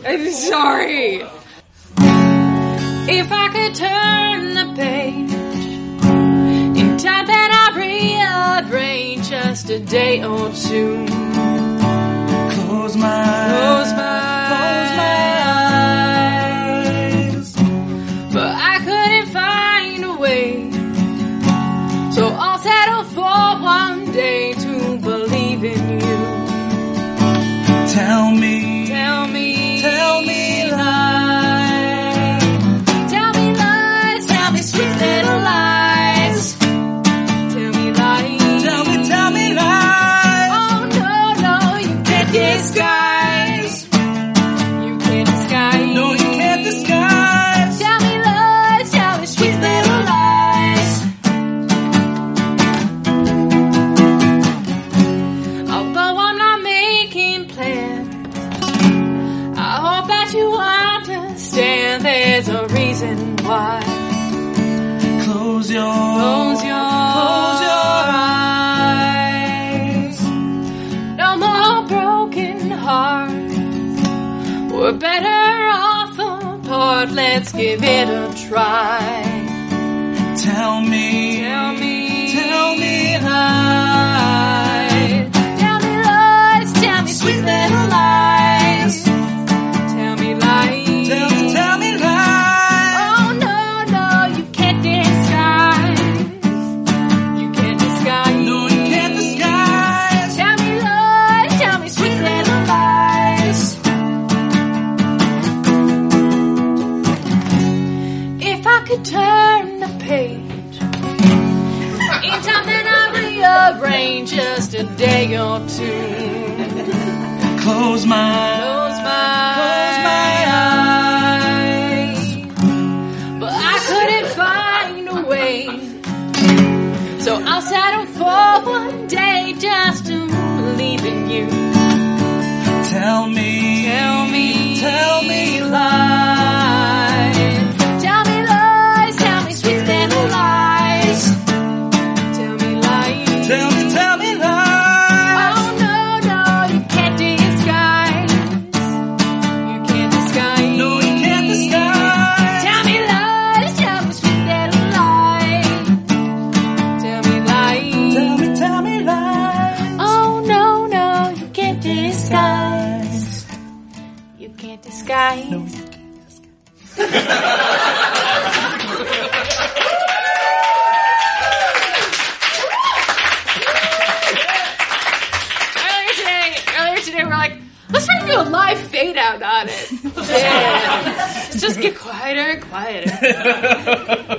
I'm sorry. If I could turn the page in time, then I'd rearrange just a day or two. Close my eyes. But I couldn't find a way, so I'll settle for one day to believe in you. Tell me lies. Tell me lies, tell me sweet little lies. Tell me lies. Tell me lies. Oh no, you can't disguise. You can't disguise. No, you can't disguise. Tell me lies, tell me sweet little lies. Although I'm not making plans, I hope that you understand there's a reason why. Close your eyes. No more broken hearts. We're better off apart. Let's give it a try. Tell me lies. Tell me lies. Tell me sweet little lies. Tell me lies. Tell me lies. Oh no, you can't disguise. You can't disguise. No, you can't disguise. Tell me lies. Tell me sweet little lies. If I could turn the page in time, then I'd rearrange just a day or two. Close my eyes. But I couldn't find a way, so I'll settle for one day just to believe in you. Tell me lies. Tell me lies, tell me sweet little lies. Tell me lies. Tell me lies. Oh no, you can't disguise. You can't disguise. No, you can't disguise. Tell me lies, tell me sweet little lies. Tell me lies. Tell me lies. Oh no, you can't disguise. You can't disguise. No. Earlier today, we're like, let's try to do a live fade out on it. Yeah. Just get quieter and quieter.